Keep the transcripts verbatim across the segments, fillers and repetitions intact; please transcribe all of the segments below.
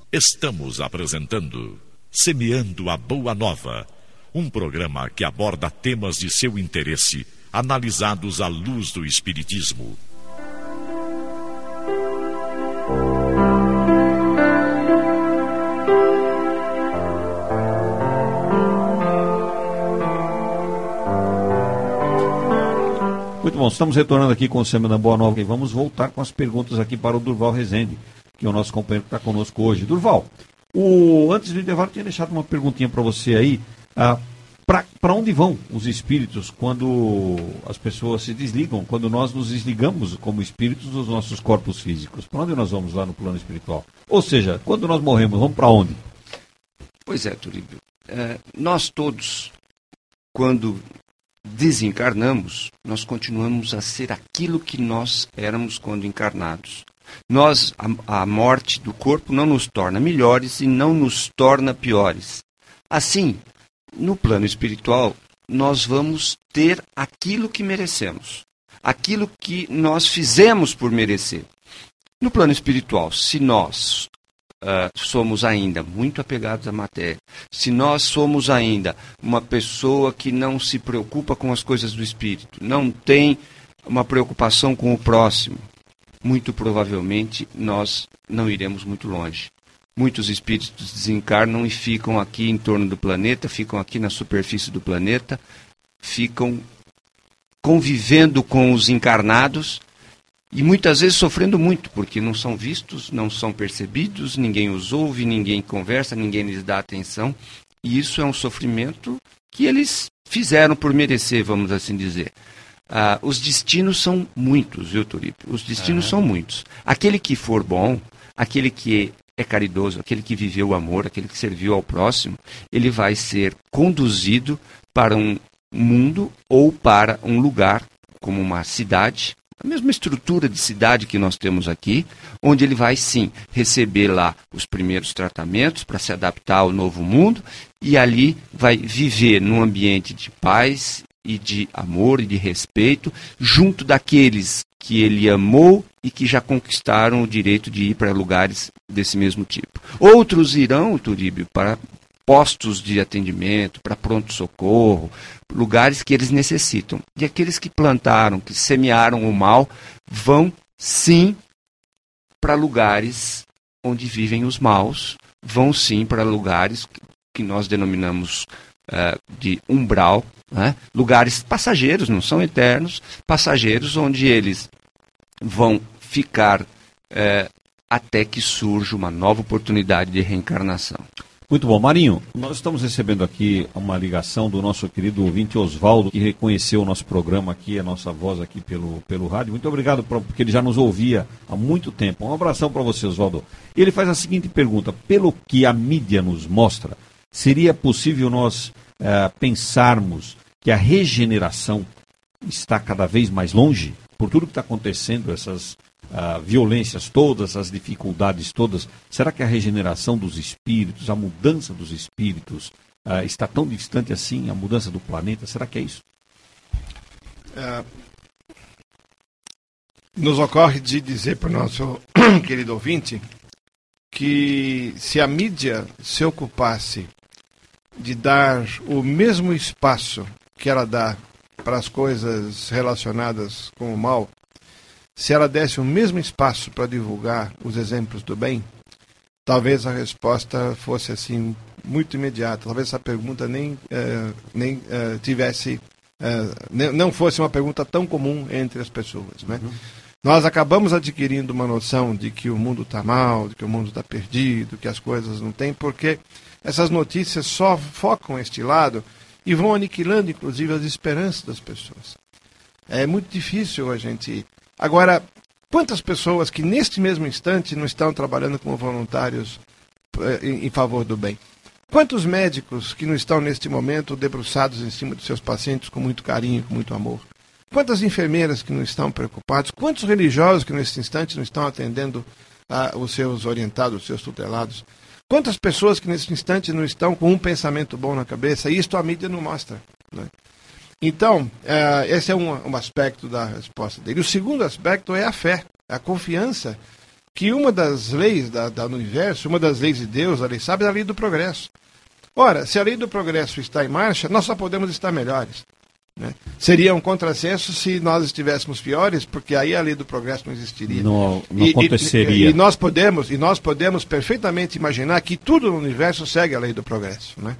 Estamos apresentando Semeando a Boa Nova, um programa que aborda temas de seu interesse, analisados à luz do Espiritismo. Muito bom, estamos retornando aqui com o Semeando a Boa Nova e vamos voltar com as perguntas aqui para o Durval Rezende, que é o nosso companheiro que está conosco hoje. Durval, o, antes do intervalo, eu tinha deixado uma perguntinha para você aí. Ah, para onde vão os espíritos quando as pessoas se desligam, quando nós nos desligamos como espíritos dos nossos corpos físicos? Para onde nós vamos lá no plano espiritual? Ou seja, quando nós morremos, vamos para onde? Pois é, Turíbio. É, nós todos, quando desencarnamos, nós continuamos a ser aquilo que nós éramos quando encarnados. Nós, a, a morte do corpo não nos torna melhores e não nos torna piores. Assim, no plano espiritual, nós vamos ter aquilo que merecemos, aquilo que nós fizemos por merecer. No plano espiritual, se nós uh, somos ainda muito apegados à matéria, se nós somos ainda uma pessoa que não se preocupa com as coisas do espírito, não tem uma preocupação com o próximo, muito provavelmente nós não iremos muito longe. Muitos espíritos desencarnam e ficam aqui em torno do planeta, ficam aqui na superfície do planeta, ficam convivendo com os encarnados e muitas vezes sofrendo muito, porque não são vistos, não são percebidos, ninguém os ouve, ninguém conversa, ninguém lhes dá atenção. E isso é um sofrimento que eles fizeram por merecer, vamos assim dizer. Ah, os destinos são muitos, viu, Turíbio? Os destinos uhum. são muitos. Aquele que for bom, aquele que é caridoso, aquele que viveu o amor, aquele que serviu ao próximo, ele vai ser conduzido para um mundo ou para um lugar, como uma cidade, a mesma estrutura de cidade que nós temos aqui, onde ele vai sim receber lá os primeiros tratamentos para se adaptar ao novo mundo e ali vai viver num ambiente de paz e de amor e de respeito, junto daqueles que ele amou e que já conquistaram o direito de ir para lugares desse mesmo tipo. Outros irão, Turíbio, para postos de atendimento, para pronto-socorro, lugares que eles necessitam. E aqueles que plantaram, que semearam o mal, vão sim para lugares onde vivem os maus, vão sim para lugares que nós denominamos uh, de umbral, né? Lugares passageiros, não são eternos, passageiros onde eles vão ficar é, até que surja uma nova oportunidade de reencarnação. Muito bom. Marinho, nós estamos recebendo aqui uma ligação do nosso querido ouvinte Oswaldo, que reconheceu o nosso programa aqui, a nossa voz aqui pelo, pelo rádio. Muito obrigado, porque ele já nos ouvia há muito tempo. Um abração para você, Oswaldo. Ele faz a seguinte pergunta: pelo que a mídia nos mostra, seria possível nós é, pensarmos que a regeneração está cada vez mais longe? Por tudo que está acontecendo, essas uh, violências todas, essas dificuldades todas, será que a regeneração dos espíritos, a mudança dos espíritos, uh, está tão distante assim, a mudança do planeta? Será que é isso? Uh, nos ocorre de dizer para o nosso querido ouvinte que se a mídia se ocupasse de dar o mesmo espaço que ela dá para as coisas relacionadas com o mal, se ela desse o mesmo espaço para divulgar os exemplos do bem, talvez a resposta fosse assim muito imediata. Talvez essa pergunta nem, uh, nem uh, tivesse, uh, não fosse uma pergunta tão comum entre as pessoas, né? Uhum. Nós acabamos adquirindo uma noção de que o mundo está mal, de que o mundo está perdido, que as coisas não têm, porque essas notícias só focam este lado e vão aniquilando, inclusive, as esperanças das pessoas. É muito difícil a gente... Agora, quantas pessoas que neste mesmo instante não estão trabalhando como voluntários em, em favor do bem? Quantos médicos que não estão neste momento debruçados em cima dos seus pacientes com muito carinho, com muito amor? Quantas enfermeiras que não estão preocupados? Quantos religiosos que neste instante não estão atendendo ah, os seus orientados, os seus tutelados? Quantas pessoas que nesse instante não estão com um pensamento bom na cabeça? Isto a mídia não mostra, né? Então, uh, esse é um, um aspecto da resposta dele. O segundo aspecto é a fé, a confiança que uma das leis da, da, do universo, uma das leis de Deus, a lei sábia, é a lei do progresso. Ora, se a lei do progresso está em marcha, nós só podemos estar melhores. Né? Seria um contrassenso se nós estivéssemos piores, porque aí a lei do progresso não existiria. Não, não e, aconteceria. E, e, nós podemos, e nós podemos perfeitamente imaginar que tudo no universo segue a lei do progresso. Né?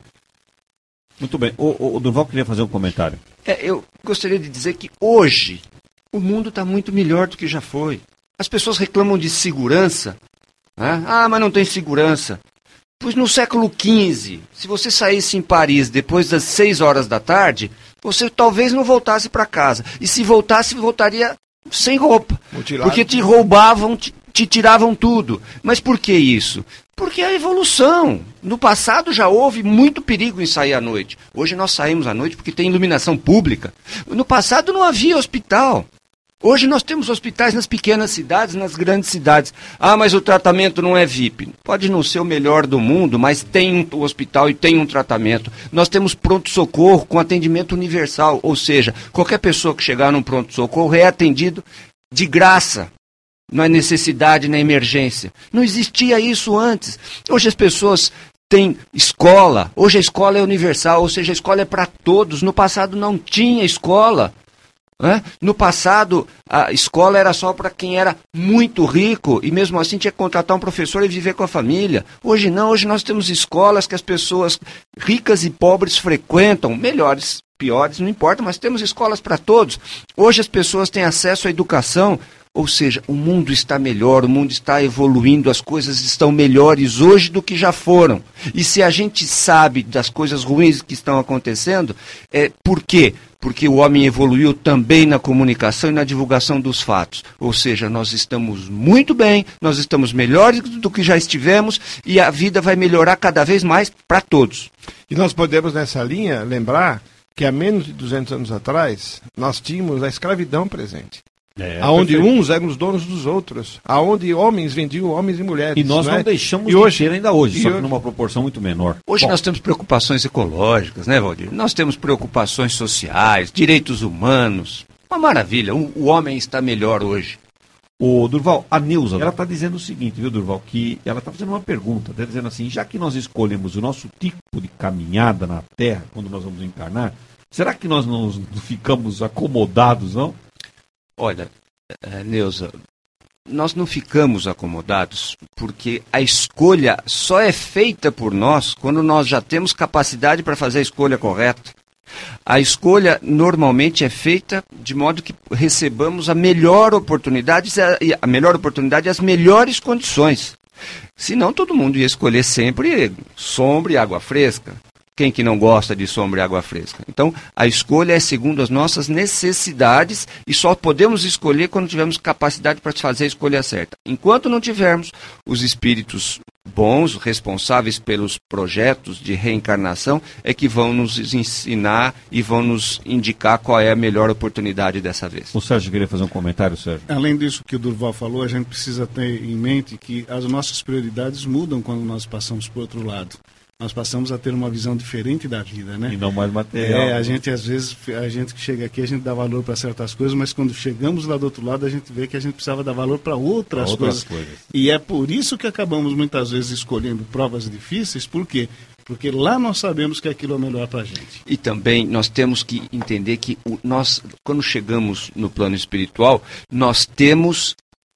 Muito bem. O, o Durval queria fazer um comentário. É, eu gostaria de dizer que hoje o mundo está muito melhor do que já foi. As pessoas reclamam de segurança. Né? Ah, mas não tem segurança. Pois no século quinze, se você saísse em Paris depois das seis horas da tarde, você talvez não voltasse para casa. E se voltasse, voltaria sem roupa. Mutilado. Porque te roubavam, te, te tiravam tudo. Mas por que isso? Porque é a evolução. No passado já houve muito perigo em sair à noite. Hoje nós saímos à noite porque tem iluminação pública. No passado não havia hospital. Hoje nós temos hospitais nas pequenas cidades, nas grandes cidades. Ah, mas o tratamento não é V I P. Pode não ser o melhor do mundo, mas tem um hospital e tem um tratamento. Nós temos pronto-socorro com atendimento universal, ou seja, qualquer pessoa que chegar num pronto-socorro é atendido de graça. Não é necessidade na emergência. Não existia isso antes. Hoje as pessoas têm escola. Hoje a escola é universal, ou seja, a escola é para todos. No passado não tinha escola. É? No passado, a escola era só para quem era muito rico e mesmo assim tinha que contratar um professor e viver com a família. Hoje não, hoje nós temos escolas que as pessoas ricas e pobres frequentam, melhores, piores, não importa, mas temos escolas para todos. Hoje as pessoas têm acesso à educação, ou seja, o mundo está melhor, o mundo está evoluindo, as coisas estão melhores hoje do que já foram. E se a gente sabe das coisas ruins que estão acontecendo, é por quê? Porque o homem evoluiu também na comunicação e na divulgação dos fatos. Ou seja, nós estamos muito bem, nós estamos melhores do que já estivemos e a vida vai melhorar cada vez mais para todos. E nós podemos, nessa linha, lembrar que há menos de duzentos anos atrás, nós tínhamos a escravidão presente. É, aonde perfeito. Uns eram os donos dos outros, aonde homens vendiam homens e mulheres. E nós não, não é? deixamos e hoje, de ter ainda hoje, só que hoje... numa proporção muito menor. Hoje Bom. nós temos preocupações ecológicas, né, Valdir? Nós temos preocupações sociais, direitos humanos. Uma maravilha, o, o homem está melhor hoje. Ô, Durval, a Neuza, ela está dizendo o seguinte, viu, Durval, que ela está fazendo uma pergunta, está dizendo assim, já que nós escolhemos o nosso tipo de caminhada na Terra, quando nós vamos encarnar, será que nós não ficamos acomodados, não? Olha, Neuza, nós não ficamos acomodados porque a escolha só é feita por nós quando nós já temos capacidade para fazer a escolha correta. A escolha normalmente é feita de modo que recebamos a melhor oportunidade, a melhor oportunidade e as melhores condições. Senão todo mundo ia escolher sempre sombra e água fresca. Quem que não gosta de sombra e água fresca? Então, a escolha é segundo as nossas necessidades e só podemos escolher quando tivermos capacidade para fazer a escolha certa. Enquanto não tivermos, os espíritos bons, responsáveis pelos projetos de reencarnação, é que vão nos ensinar e vão nos indicar qual é a melhor oportunidade dessa vez. O Sérgio queria fazer um comentário, Sérgio. Além disso que o Durval falou, a gente precisa ter em mente que as nossas prioridades mudam quando nós passamos para o outro lado. Nós passamos a ter uma visão diferente da vida, né? E não mais material. É, a gente às vezes, a gente que chega aqui, a gente dá valor para certas coisas, mas quando chegamos lá do outro lado, a gente vê que a gente precisava dar valor para outras, outras coisas. coisas. E é por isso que acabamos muitas vezes escolhendo provas difíceis, por quê? Porque lá nós sabemos que aquilo é o melhor para a gente. E também nós temos que entender que o, nós, quando chegamos no plano espiritual, nós temos...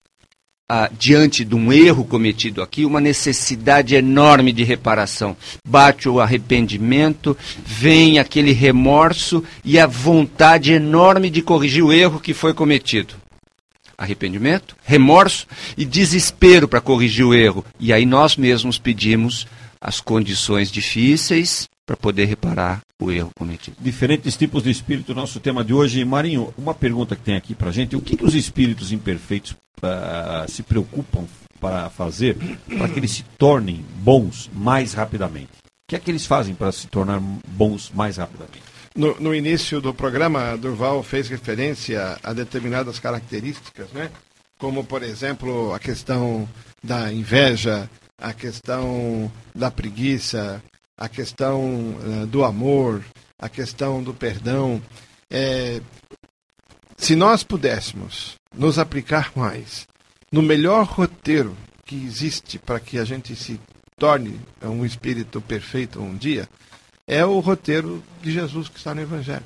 Ah, diante de um erro cometido aqui, uma necessidade enorme de reparação. Bate o arrependimento, vem aquele remorso e a vontade enorme de corrigir o erro que foi cometido. Arrependimento, remorso e desespero para corrigir o erro. E aí nós mesmos pedimos as condições difíceis para poder reparar o erro cometido. Diferentes tipos de espírito, nosso tema de hoje. Marinho, uma pergunta que tem aqui para a gente, o que, que os espíritos imperfeitos uh, se preocupam para fazer para que eles se tornem bons mais rapidamente? O que é que eles fazem para se tornar bons mais rapidamente? No, no início do programa, Durval fez referência a determinadas características, né? Como, por exemplo, a questão da inveja, a questão da preguiça, a questão uh, do amor, a questão do perdão. É, se nós pudéssemos nos aplicar mais no melhor roteiro que existe para que a gente se torne um espírito perfeito um dia, é o roteiro de Jesus que está no Evangelho.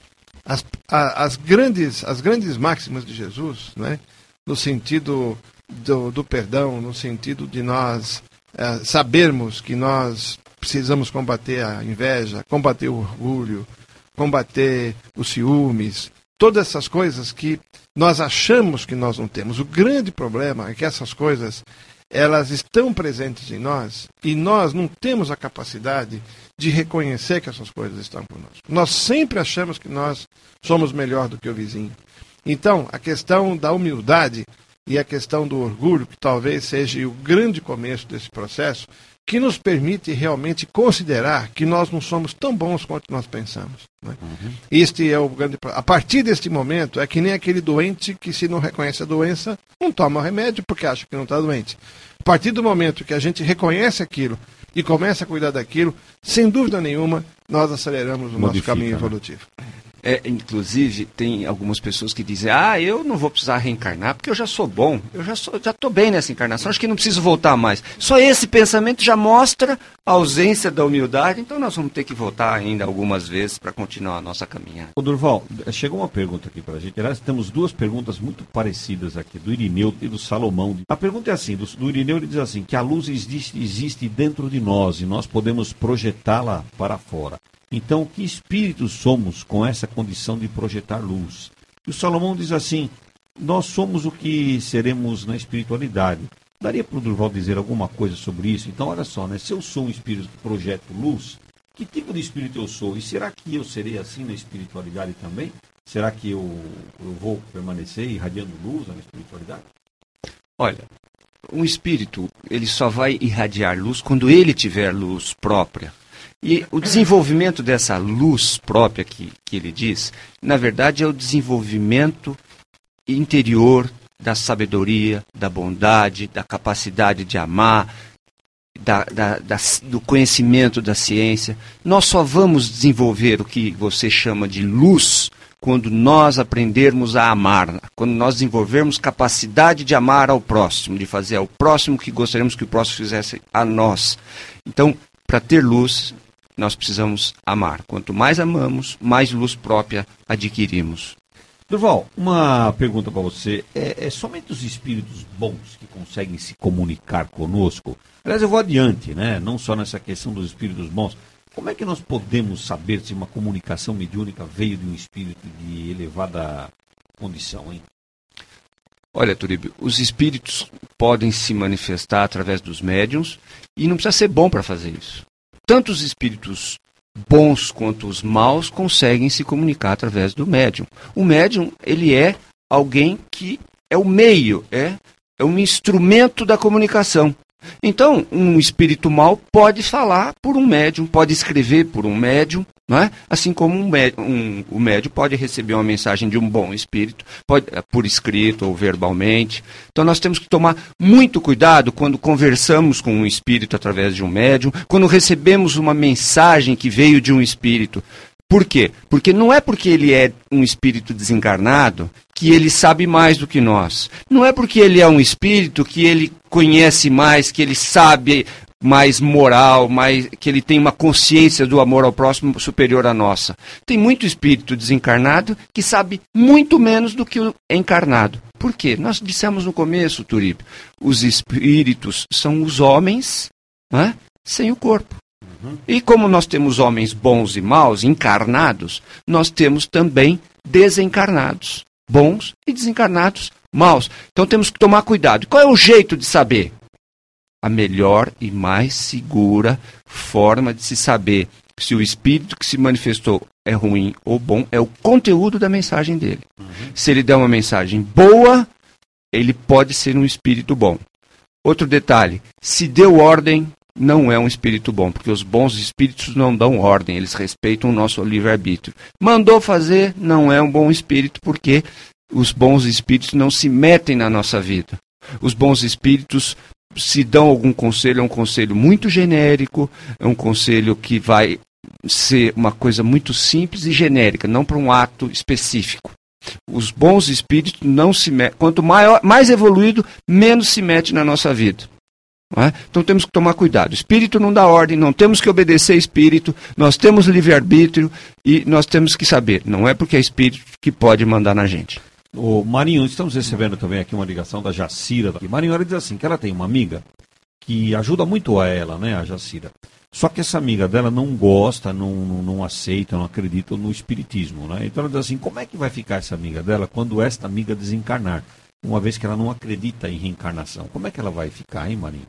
As, a, as, grandes, as grandes máximas de Jesus, né, no sentido do, do perdão, no sentido de nós é, sabermos que nós precisamos combater a inveja, combater o orgulho, combater os ciúmes, todas essas coisas que nós achamos que nós não temos. O grande problema é que essas coisas, elas estão presentes em nós e nós não temos a capacidade de reconhecer que essas coisas estão conosco. Nós sempre achamos que nós somos melhor do que o vizinho. Então, a questão da humildade e a questão do orgulho, que talvez seja o grande começo desse processo, que nos permite realmente considerar que nós não somos tão bons quanto nós pensamos. Né? Uhum. Este é o grande. A partir deste momento, é que nem aquele doente que, se não reconhece a doença, não toma o remédio porque acha que não está doente. A partir do momento que a gente reconhece aquilo e começa a cuidar daquilo, sem dúvida nenhuma, nós aceleramos o Modifica, nosso caminho evolutivo. Né? É, inclusive, tem algumas pessoas que dizem, ah, eu não vou precisar reencarnar porque eu já sou bom, eu já sou, já estou bem nessa encarnação, acho que não preciso voltar mais. Só esse pensamento já mostra a ausência da humildade, então nós vamos ter que voltar ainda algumas vezes para continuar a nossa caminhada. Ô Durval, chegou uma pergunta aqui para a gente. Aliás, temos duas perguntas muito parecidas aqui, do Irineu e do Salomão. A pergunta é assim, do, do Irineu ele diz assim, que a luz existe, existe dentro de nós e nós podemos projetá-la para fora. Então, que espíritos somos com essa condição de projetar luz? E o Salomão diz assim, nós somos o que seremos na espiritualidade. Daria para o Durval dizer alguma coisa sobre isso? Então, olha só, né? Se eu sou um espírito que projeta luz, que tipo de espírito eu sou? E será que eu serei assim na espiritualidade também? Será que eu, eu vou permanecer irradiando luz na espiritualidade? Olha, um espírito, ele só vai irradiar luz quando ele tiver luz própria. E o desenvolvimento dessa luz própria que, que ele diz, na verdade é o desenvolvimento interior da sabedoria, da bondade, da capacidade de amar, da, da, da, do conhecimento da ciência. Nós só vamos desenvolver o que você chama de luz quando nós aprendermos a amar, quando nós desenvolvermos capacidade de amar ao próximo, de fazer ao próximo o que gostaríamos que o próximo fizesse a nós. Então, para ter luz, nós precisamos amar. Quanto mais amamos, mais luz própria adquirimos. Durval, uma pergunta para você. É, é somente os espíritos bons que conseguem se comunicar conosco? Aliás, eu vou adiante, né? Não só nessa questão dos espíritos bons. Como é que nós podemos saber se uma comunicação mediúnica veio de um espírito de elevada condição, hein? Olha, Turíbio, os espíritos podem se manifestar através dos médiuns e não precisa ser bom para fazer isso. Tanto os espíritos bons quanto os maus conseguem se comunicar através do médium. O médium, ele é alguém que é o meio, é, é um instrumento da comunicação. Então, um espírito mau pode falar por um médium, pode escrever por um médium, não é? Assim como um médium, um, o médium pode receber uma mensagem de um bom espírito, pode, por escrito ou verbalmente. Então, nós temos que tomar muito cuidado quando conversamos com um espírito através de um médium, quando recebemos uma mensagem que veio de um espírito. Por quê? Porque não é porque ele é um espírito desencarnado que ele sabe mais do que nós. Não é porque ele é um espírito que ele conhece mais, que ele sabe mais moral, mais, que ele tem uma consciência do amor ao próximo superior à nossa. Tem muito espírito desencarnado que sabe muito menos do que o encarnado. Por quê? Nós dissemos no começo, Turíbio, os espíritos são os homens, né, sem o corpo. E como nós temos homens bons e maus, encarnados, nós temos também desencarnados, bons e desencarnados, maus. Então temos que tomar cuidado. Qual é o jeito de saber? A melhor e mais segura forma de se saber se o espírito que se manifestou é ruim ou bom é o conteúdo da mensagem dele. Uhum. Se ele der uma mensagem boa, ele pode ser um espírito bom. Outro detalhe, se deu ordem, não é um espírito bom, porque os bons espíritos não dão ordem, eles respeitam o nosso livre-arbítrio. Mandou fazer, não é um bom espírito, porque os bons espíritos não se metem na nossa vida. Os bons espíritos, se dão algum conselho, é um conselho muito genérico, é um conselho que vai ser uma coisa muito simples e genérica, não para um ato específico. Os bons espíritos não se metem. Quanto maior, mais evoluído, menos se mete na nossa vida. Não é? Então temos que tomar cuidado. Espírito não dá ordem, não temos que obedecer espírito, nós temos livre-arbítrio e nós temos que saber. Não é porque é espírito que pode mandar na gente. Ô, Marinho, estamos recebendo também aqui uma ligação da Jacira. Marinho, ela diz assim, que ela tem uma amiga que ajuda muito a ela, né, a Jacira. Só que essa amiga dela não gosta, não, não aceita, não acredita no espiritismo, né? Então ela diz assim, como é que vai ficar essa amiga dela quando esta amiga desencarnar? Uma vez que ela não acredita em reencarnação. Como é que ela vai ficar, hein, Marinho?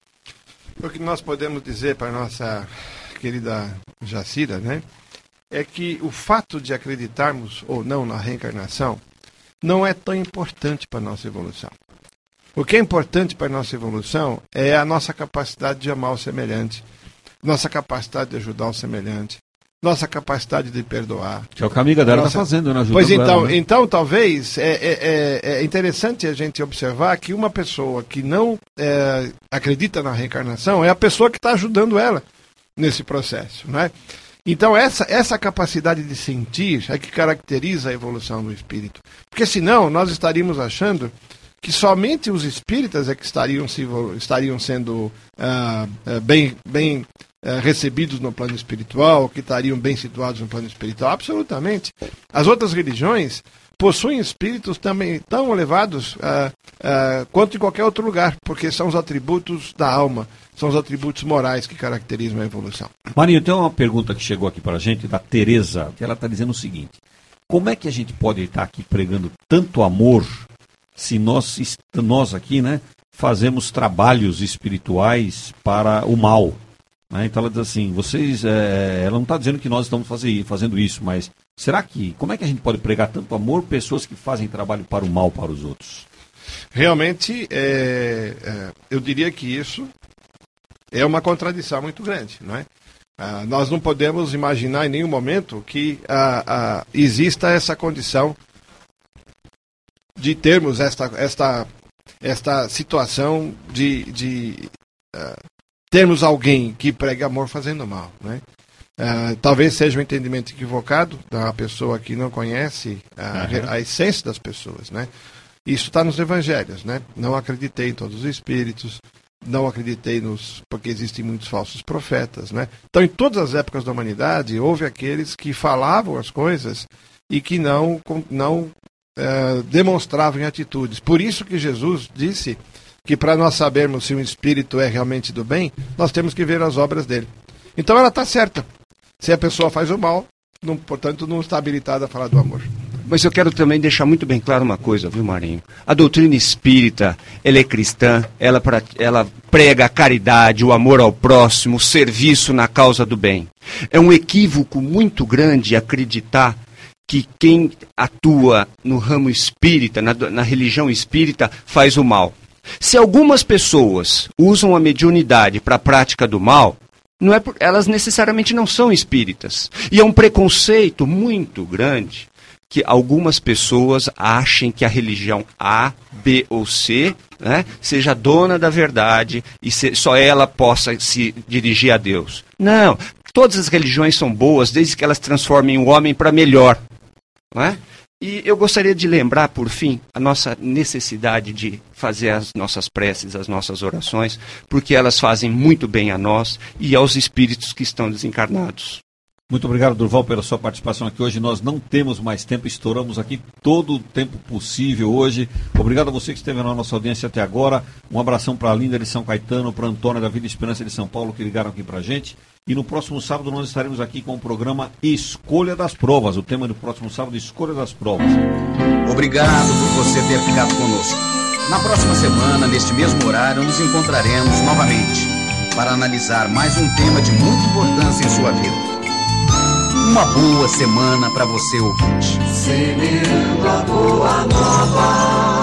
O que nós podemos dizer para a nossa querida Jacira, né, é que o fato de acreditarmos ou não na reencarnação não é tão importante para a nossa evolução. O que é importante para a nossa evolução é a nossa capacidade de amar o semelhante, nossa capacidade de ajudar o semelhante, nossa capacidade de perdoar. Que é o que a amiga dela está nossa... fazendo, né? Ajudando pois então, ela, né? então talvez é, é, é interessante a gente observar que uma pessoa que não é, acredita na reencarnação é a pessoa que está ajudando ela nesse processo, não é? Então essa, essa capacidade de sentir é que caracteriza a evolução do espírito. Porque senão nós estaríamos achando que somente os espíritas é que estariam, se, estariam sendo ah, bem, bem ah, recebidos no plano espiritual, que estariam bem situados no plano espiritual. Absolutamente. As outras religiões possuem espíritos também tão elevados ah, ah, quanto em qualquer outro lugar, porque são os atributos da alma, são os atributos morais que caracterizam a evolução. Marinho, tem uma pergunta que chegou aqui para a gente, da Tereza, que ela está dizendo o seguinte, como é que a gente pode estar aqui pregando tanto amor se nós, nós aqui, né, fazemos trabalhos espirituais para o mal? Né? Então ela diz assim, vocês, é, ela não está dizendo que nós estamos fazer, fazendo isso, mas será que, como é que a gente pode pregar tanto amor pessoas que fazem trabalho para o mal para os outros? Realmente, é, é, eu diria que isso é uma contradição muito grande, não é? Ah, nós não podemos imaginar em nenhum momento que ah, ah, exista essa condição de termos esta, esta, esta situação de, de uh, termos alguém que prega amor fazendo mal, né? Uh, talvez seja um entendimento equivocado da pessoa que não conhece a, uhum. a essência das pessoas, né? Isso está nos evangelhos, né? Não acreditei em todos os espíritos, não acreditei nos... porque existem muitos falsos profetas, né? Então, em todas as épocas da humanidade, houve aqueles que falavam as coisas e que não... não Uh, demonstravam em atitudes. Por isso que Jesus disse que para nós sabermos se um espírito é realmente do bem, nós temos que ver as obras dele. Então ela está certa. Se a pessoa faz o mal, não, portanto não está habilitada a falar do amor. Mas eu quero também deixar muito bem claro uma coisa, viu, Marinho? A doutrina espírita, ela é cristã, ela, ela prega a caridade, o amor ao próximo, o serviço na causa do bem. É um equívoco muito grande acreditar que quem atua no ramo espírita, na, na religião espírita, faz o mal. Se algumas pessoas usam a mediunidade para a prática do mal, não é por, elas necessariamente não são espíritas. E é um preconceito muito grande que algumas pessoas achem que a religião A, B ou C, né, seja dona da verdade e se, só ela possa se dirigir a Deus. Não, todas as religiões são boas desde que elas transformem o homem para melhor. Não é? E eu gostaria de lembrar, por fim, a nossa necessidade de fazer as nossas preces, as nossas orações, porque elas fazem muito bem a nós e aos espíritos que estão desencarnados. Muito obrigado, Durval, pela sua participação aqui hoje. Nós não temos mais tempo, estouramos aqui todo o tempo possível hoje. Obrigado a você que esteve na nossa audiência até agora. Um abração para a Linda de São Caetano, para a Antônia da Vida Esperança de São Paulo, que ligaram aqui para a gente. E no próximo sábado nós estaremos aqui com o programa Escolha das Provas. O tema do próximo sábado, Escolha das Provas. Obrigado por você ter ficado conosco. Na próxima semana, neste mesmo horário, nos encontraremos novamente para analisar mais um tema de muita importância em sua vida. Uma boa semana para você, ouvinte. Semeando a boa nova.